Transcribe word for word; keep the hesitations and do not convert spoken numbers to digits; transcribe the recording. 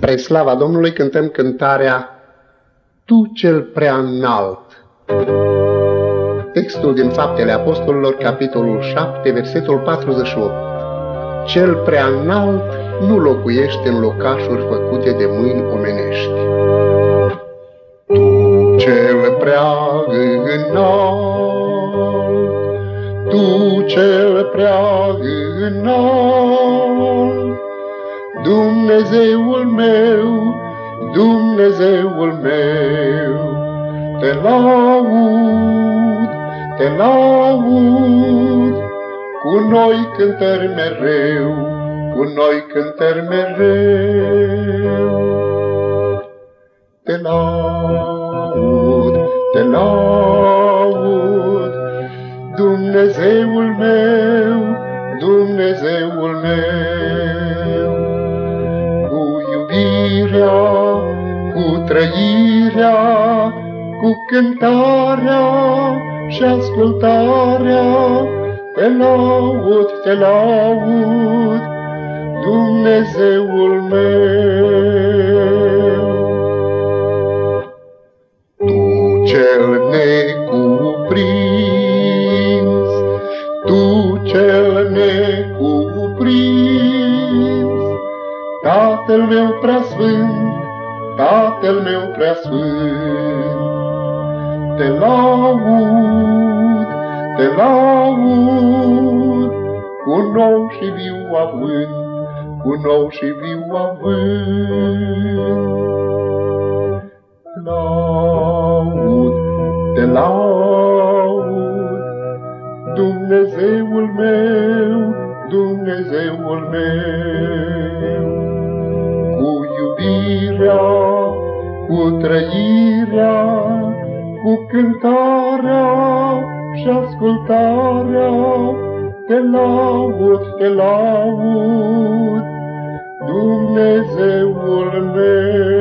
Spre slava Domnului cântăm cântarea Tu cel prea înalt. Textul din Faptele Apostolilor, capitolul șapte, versetul patruzeci și opt. Cel prea înalt nu locuiește în locașuri făcute de mâini omenești. Tu cel prea înalt, Tu cel prea înalt, Dumnezeul meu, Dumnezeul meu, te laud, te laud, cu noi cântări mereu, cu noi cântări mereu. Te laud, te laud, Dumnezeul meu, Dumnezeul meu, cu iubirea, cu trăirea, cu cântarea și ascultarea, te laud, te laud, Dumnezeul meu. Tu cel necuprins, Tu cel necuprins, Tatăl meu preasfânt, Tatăl meu preasfânt, te laud, te laud, cu nou și viu avânt, cu nou și viu avânt. Te laud, te laud, Dumnezeul meu, Dumnezeul meu, cu iubirea, cu trăirea, cu cântarea și ascultarea, te laud, te laud, Dumnezeul meu.